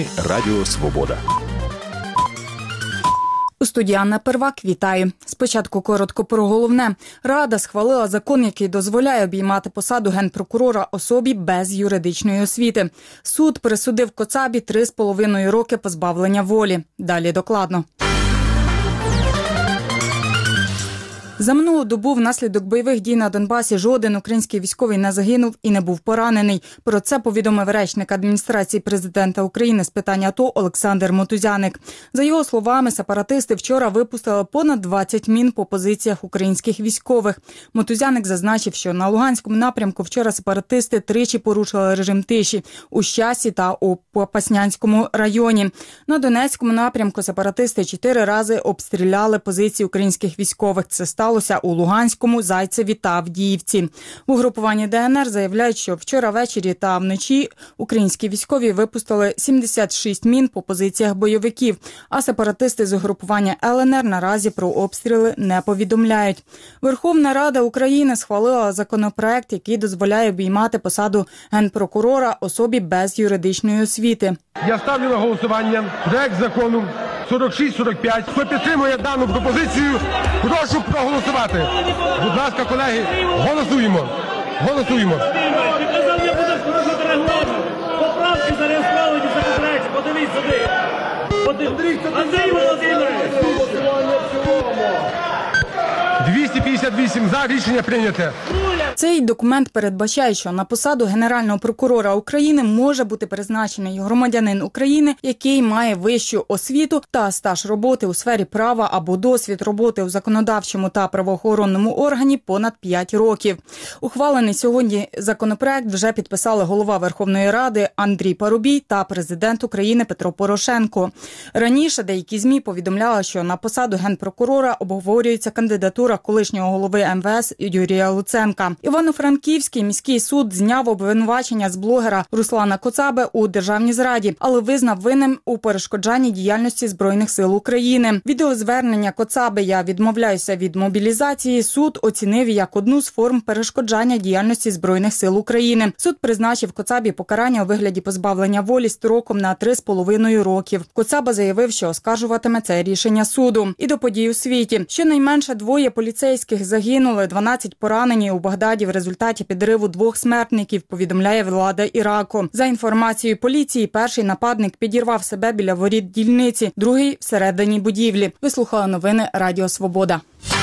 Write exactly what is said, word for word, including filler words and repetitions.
Радіо Свобода. У студії Анна Первак, вітаю. Спочатку коротко про головне. Рада схвалила закон, який дозволяє обіймати посаду генпрокурора особі без юридичної освіти. Суд присудив Коцабі три з половиною роки позбавлення волі. Далі докладно. За минулу добу внаслідок бойових дій на Донбасі жоден український військовий не загинув і не був поранений. Про це повідомив речник адміністрації президента України з питань АТО Олександр Мотузяник. За його словами, сепаратисти вчора випустили понад двадцять мін по позиціях українських військових. Мотузяник зазначив, що на Луганському напрямку вчора сепаратисти тричі порушили режим тиші у Щасі та у Попаснянському районі. На Донецькому напрямку сепаратисти чотири рази обстріляли позиції українських військових. Це стало у Луганському, Зайцеві та Авдіївці. В угрупуванні ДНР заявляють, що вчора ввечері та вночі українські військові випустили сімдесят шість мін по позиціях бойовиків, а сепаратисти з угрупування ЛНР наразі про обстріли не повідомляють. Верховна Рада України схвалила законопроект, який дозволяє обіймати посаду генпрокурора особі без юридичної освіти. Я ставлю на голосування проект закону сорок шість сорок п'ять. Хто підтримує дану пропозицію, прошу проголосувати. Будь ласка, колеги, голосуємо. Голосуємо. Поправки зареєстровані в законопроекті. Подивіться сюди. Андрій Володимирович. двісті п'ятдесят вісім за. Рішення прийняте. Цей документ передбачає, що на посаду Генерального прокурора України може бути призначений громадянин України, який має вищу освіту та стаж роботи у сфері права або досвід роботи у законодавчому та правоохоронному органі понад п'ять років. Ухвалений сьогодні законопроект вже підписали голова Верховної Ради Андрій Парубій та президент України Петро Порошенко. Раніше деякі ЗМІ повідомляли, що на посаду генпрокурора обговорюється кандидатура колишнього голови ем ве ес Юрія Луценка. Івано-Франківський міський суд зняв обвинувачення з блогера Руслана Коцаби у державній зраді, але визнав винним у перешкоджанні діяльності Збройних сил України. Відеозвернення Коцаби «Я відмовляюся від мобілізації» суд оцінив як одну з форм перешкоджання діяльності Збройних сил України. Суд призначив Коцабі покарання у вигляді позбавлення волі строком на три з половиною років. Коцаба заявив, що оскаржуватиме це рішення суду. І до подій у світі. Щонайменше двоє поліцейських загинули, дванадцять поранені у Багдаді в результаті підриву двох смертників, повідомляє влада Іраку. За інформацією поліції, перший нападник підірвав себе біля воріт дільниці, другий – всередині будівлі. Ви слухали новини Радіо Свобода.